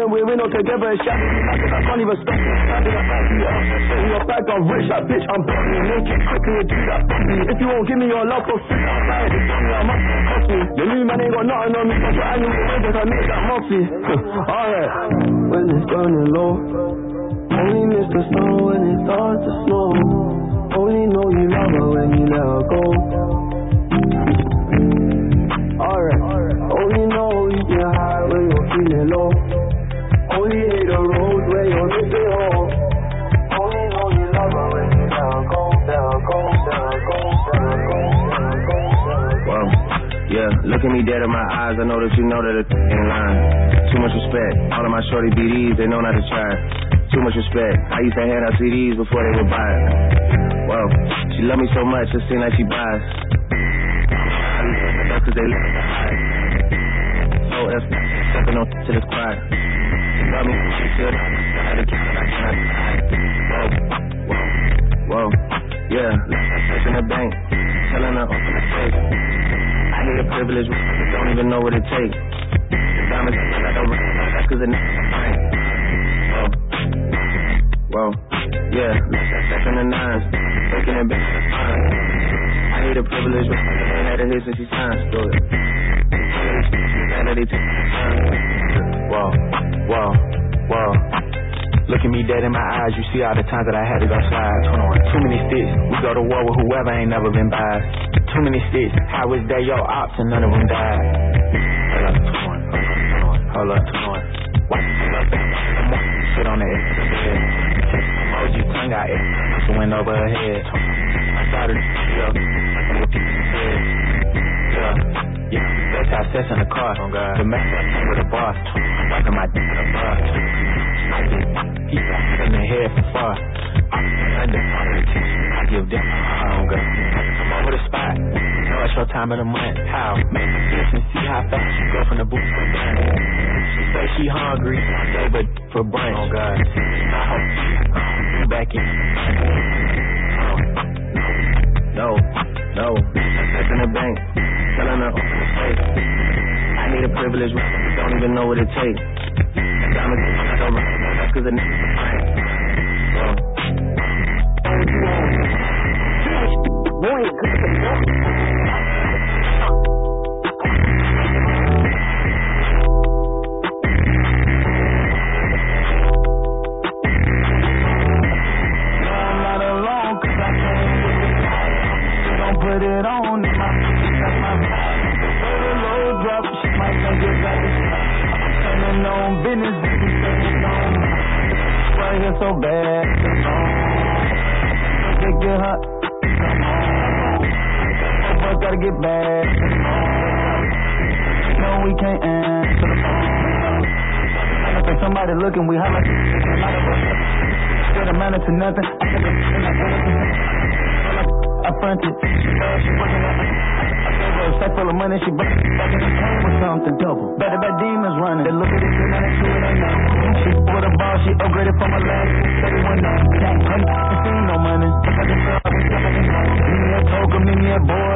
when we're not together, it's shabby. I can't even stop it. In your bag, I'm rich, that bitch, I'm bugging. Make it quickly and do that bumpy. If you won't give me your love for free, I'll buy it. I must cost me. The new man ain't got nothing on me, but your annual wages, I make that monthly. Alright. When it's running low, only miss the snow when it starts to snow. Only know you love her when you let her go. Alright. Only know you get high when you're feeling low. Only hate the road where you're missing home. Only know you love her when you let her go, let her go, let her go, let her go, let her go, let her go. Whoa, yeah, look at me dead in my eyes. I know that you know that it's in line. Too much respect. All of my shorty BDs, they know not to try. Too much respect. I used to hand out CDs before they would buy it. Whoa, she love me so much, it seems like she buys. That's cause they let her hide. So that's stepping on till it's quiet. Love me, she said, I had to keep it, I cannot hide. Whoa, yeah, that's in the bank, telling her open the safe. I hate the privilege, don't even know what it takes. The diamonds, I don't that's cause the niggas frank. Whoa, yeah, that's in the nines, taking it back to the time. I hate the privilege, I had to hit since she signed, still it. Whoa. Look at me dead in my eyes, you see all the times that I had to go slide. Too many sticks, we go to war with whoever ain't never been by. Too many sticks, how was they your ops and none of them died. Hold up. Watch sit on the edge of the bed. Emoji tongue out, it went over her head. I started yeah, let's have sex in the car. The mess with a boss. Walking my dick in a bar. He in the head from far. I give them I'm over the spot. Know it's your time of the month. How? Make me listen, see how fast you go from the booth to the gun. She say she hungry, save it for brunch. Oh God. I hope you back in. No. That's in the bank. Telling her open the safe. I need a privilege, don't even know what it takes. Diamonds, that's cause the niggas frank. Boy, I'm not alone cause I can't with the fire. Don't put it on in my low drop, she might think it's like a shot. Turning on business, baby, turning on. Right here so bad, they get hot. Boys gotta get back. No, we can't answer the phone. I think somebody looking, we holler. Get a man to nothing. I fronted. Sack full of money, she back with something double. Better bad demons running. They look at it, they to it, ain't nothing. She with a ball, she upgraded from her last. 31 I seen no money. Me a token, me a boy,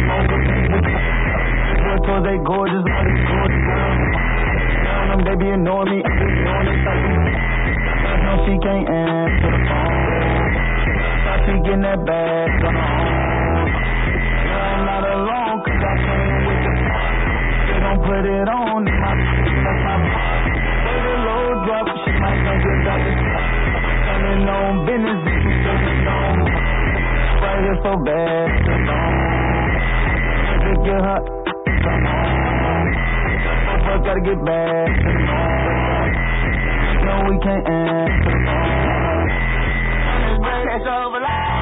towards they gorgeous, all these gorgeous girls. Them, they be ignoring me, I be ignoring them. No, she can't answer the phone. Thought she getting that bag on her own. I'm not alone, cause I came with the fire. They gon' put it on in my that's my boss. Baby low drop, she might think it's like a shot. Turning on business, you turning on. Right here so bad, turn on. They get hot, turn on. First gotta get back, turn on. No, we can't answer the phone. Catch over live.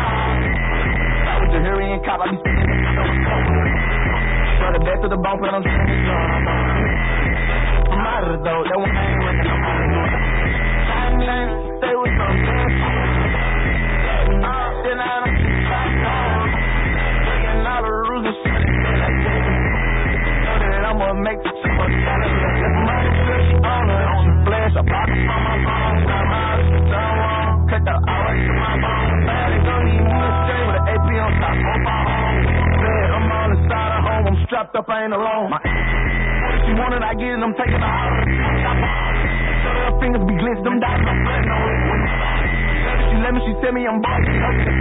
The Hurricane cop, I be speaking Throw the back to the bone, put on I'm out of the door, that one ain't working, I'm out of the door. Stay with some good shit. Then I don't keep back on. Breaking all the rules and shit like that. Know that I'ma make the shit more better. Money good, she on her on the flash. I bought it from my phone, got my house, done wrong. Cut the hours to my bone. Bad and go eat me straight with an AP on top on my home. I'm on the side of home, I'm strapped up, I ain't alone. What if she wanted, I get it, I'm taking her out. miss them dots, I'm sweating on it. She let me, she tell me I'm bossy.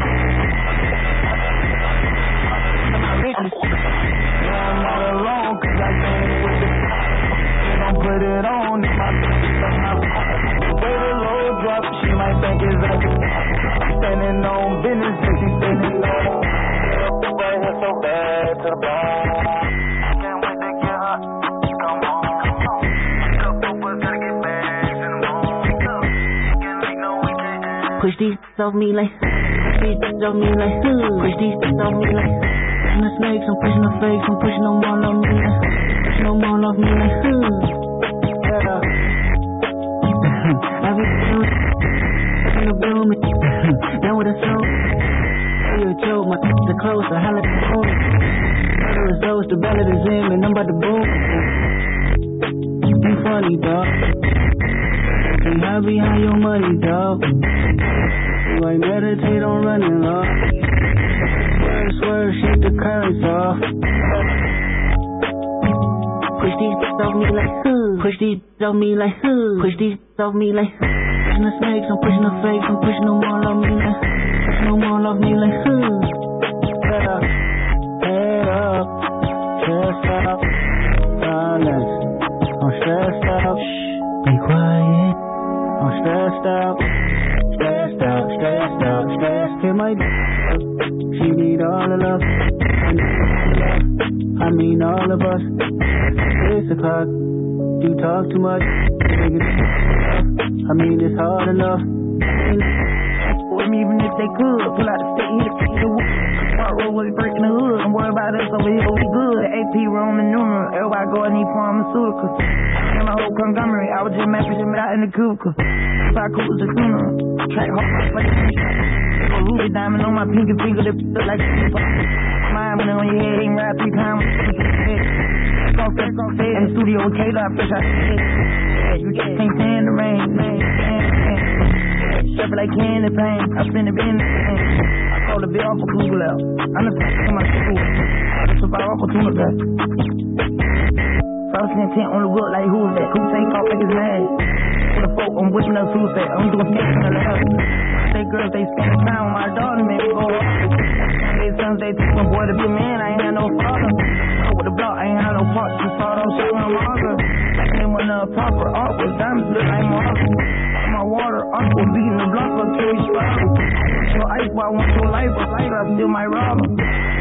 I'm not alone, cause I can't with the don't put it on in my way the low drop, she might think it's up. Standing on business, but she's standing on. Bring her so bad to the bone. Can't wait to get her. Come on. Gotta get back to the bone. Can't make no weekend. Push these off me like, push these off me like, push these off me like. Pushing the snakes, I'm pushing the fakes, I'm pushing them all off me like, pushing them all off me like, I be in the room, down with a soul. You a joke, my the close, I holla at the phone. The results, the ballot is in, and I'm about to boom. You funny, dog. Can't hide behind your money, dog. You ain't meditate on running, dog. Swerve, shake the currents off. Push these off me like, push these off me like, push these off me like. Pushing the snakes, I'm pushing the fakes, I'm pushing them all off me like, pushing them all off me like, head up, chest up, silence. I'm stressed out, be quiet. I'm stressed out, hit my she need all the love, I mean all of us. 6 o'clock, you talk too much, I mean it's hard enough. With me even if they could, pull out the stick, hit the wood. Front row was breaking the hood, I'm worried about us over here, but we good. AP Roman numeral, everybody go and need pharmaceuticals. And my whole conglomerate, I was just mapping shit out in the cubicle. If I could was a funeral, track hard like a ruby diamond on my pinky finger that look like a mine when on your head, ain't rap 3 times. In the studio with Kayla, I fresh out the head. You just can't stand the rain, Chef like candy pain, I spend it in the pain. I call the bill off for Google out. I'm the fuck in my school. I just survive off for tuna back. Frost intent on the wood like who's that? Who take off like it's mad? For the folk, I'm whipping up suicide. I'm doing snakes in the lab. They girls, they spend time on my daughter, man, we go up. Sunday, Sunday, teaching boy to be a man, I ain't had no father. With the block, I ain't had no parts, you saw them shit when I'm longer. Came when the proper art was diamonds, look like marble. My water, uncle beating the block up till he struggle. So ice, why I want your life, but life, I still might rob him.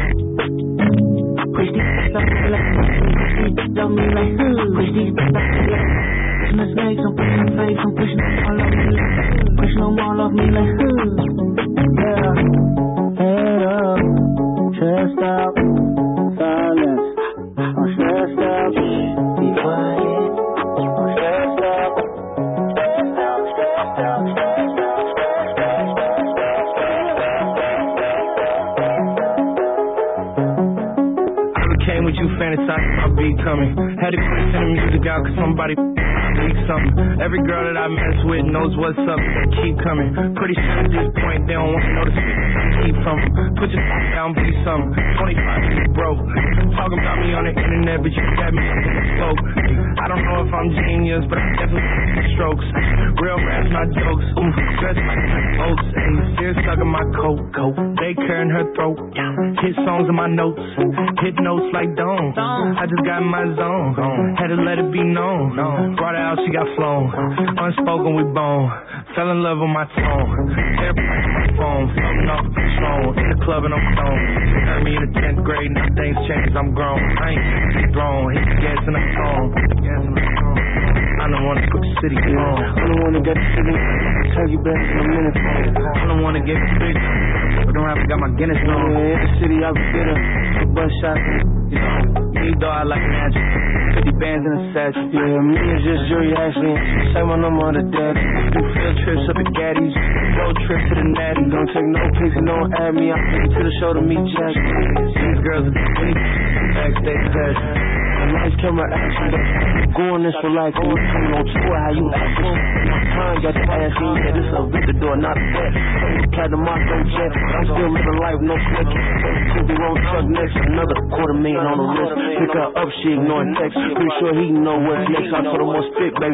Push these stuff like, push me like, push these stuff like. Pushing the snakes, I'm pushing the fakes, I'm pushing them all off me like, pushing them all off me like, yeah. Head up, chest out, silence. I'm stressed out, be quiet. I'm stressed out, I became what you fantasized I'll be coming. Had to quit sending music out cause somebody something. Every girl that I mess with knows what's up. They keep coming. Pretty sure at this point they don't want to know the shit. Keep from them. Put your down, be something. 25 years broke. Talking about me on the internet, but you got me spoke. I don't know if I'm genius, but I'm definitely strokes. Real raps, not jokes. Dressed like oats. And still stuck in my coat. They care in her throat. Hit songs in my notes. Hit notes like Dawn. I just got in my zone. Had to let it be known. Brought her out, she got flown. Unspoken, we bone. Fell in love with my tone. Everybody on my phone. Something off the phone. In the club and I'm stoned. Turned me in the 10th grade. Now things changed, I'm grown. I ain't thrown. Hit the gas and I'm gone. I don't wanna put the city on. I don't wanna get the city. Tell you back in a minute. I don't wanna get big. But don't have to got my Guinness on. Yeah, the city, I be bitter. Bus shots. Me though, I like magic. 50 bands in a satchel. Yeah, me is just Jury Ashley. Say my number on the desk. Do field trips up at Gaddy's. Road trip to the Natty. Don't take no pics and don't add me. I'm taking to the show to meet Jack. These girls are backstage test. Nice camera action. Going this for life. When you coming on tour, how you acting? Time got your ass in. Yeah, this a Victor door, not a bet. Cat the Moscow jet. I'm still living life, no flex. Could be wrong truck next. Another $250,000 on the list. Pick her up, she ignoring text. Pretty sure he know what's next. I told him on stick, baby.